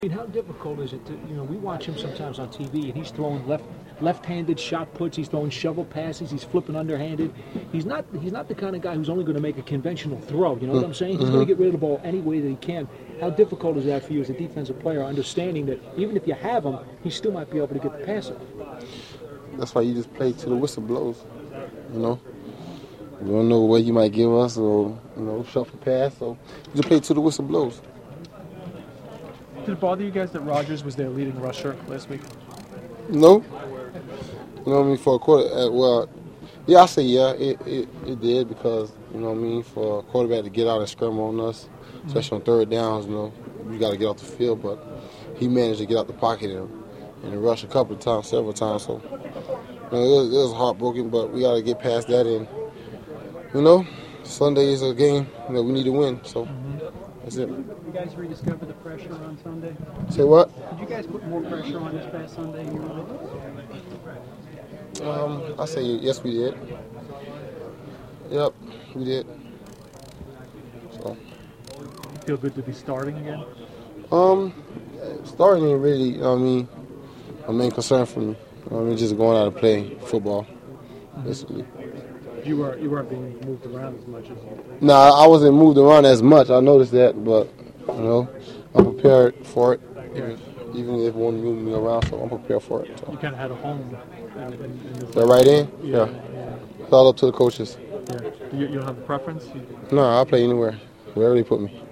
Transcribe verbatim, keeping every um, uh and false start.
I mean, how difficult is it to, you know, we watch him sometimes on T V and he's throwing left left-handed shot puts, he's throwing shovel passes, he's flipping underhanded. He's not he's not the kind of guy who's only going to make a conventional throw, you know what I'm saying? He's mm-hmm. going to get rid of the ball any way that he can. How difficult is that for you as a defensive player, understanding that even if you have him, he still might be able to get the pass up? That's why you just play to the whistle blows, you know? You don't know what you might give us or, you know, shuffle pass, so you just play to the whistle blows. Did it bother you guys that Rodgers was their leading rusher last week? No. You know what I mean? For a quarter, uh, well, yeah, I say yeah, it, it, it did because, you know what I mean, for a quarterback to get out and scramble on us, especially on third downs, you know, you got to get off the field. But he managed to get out the pocket and, and rush a couple of times, several times. So, you know, it was, it was heartbroken, but we got to get past that. And, you know, Sunday is a game that we need to win. So. That's it. Did you guys rediscover the pressure on Sunday? Say what? Did you guys put more pressure on this past Sunday in your mind? Um, I say yes, we did. Yep, we did. So. Feel good to be starting again? Um, starting ain't really, you know what I mean, a main concern for me. You know what I mean, just going out and playing football, basically. You weren't you weren't being moved around as much as you. Nah, I wasn't moved around as much. I noticed that, but you know, I'm prepared for it. Even, even if it won't move me around, so I'm prepared for it. So. You kind of had a home. In, in, in this that right in? Yeah. Yeah. yeah. It's all up to the coaches. Yeah. You, you don't have a preference? You... No, I'll play anywhere, wherever they put me.